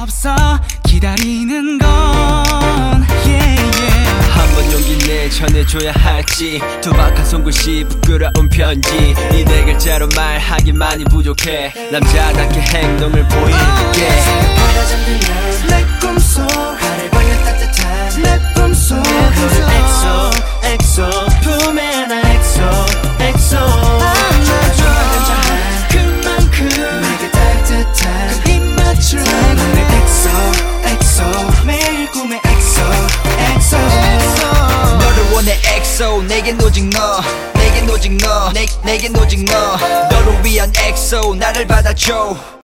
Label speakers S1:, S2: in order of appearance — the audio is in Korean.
S1: 없어 기다리는 건
S2: 한 번 용기 내 전해줘야 할지 투박한 손글씨 부끄러운 편지 이 네 글자로 말하기만이 부족해 남자답게 행동을 보일게
S1: 바다 잠든 내 꿈속 하늘 벌려 따뜻한 내 품속 엑소 엑소 품에 나 엑소 엑소 안아줘 그만큼 내게 따뜻한 그 입맞춤 내 엑소 엑소 매일 꿈에 엑소 엑소
S2: 너를 원해 엑소 내겐 오직 너 내겐 오직 너 내겐 오직 너 너를 위한 엑소 나를 받아줘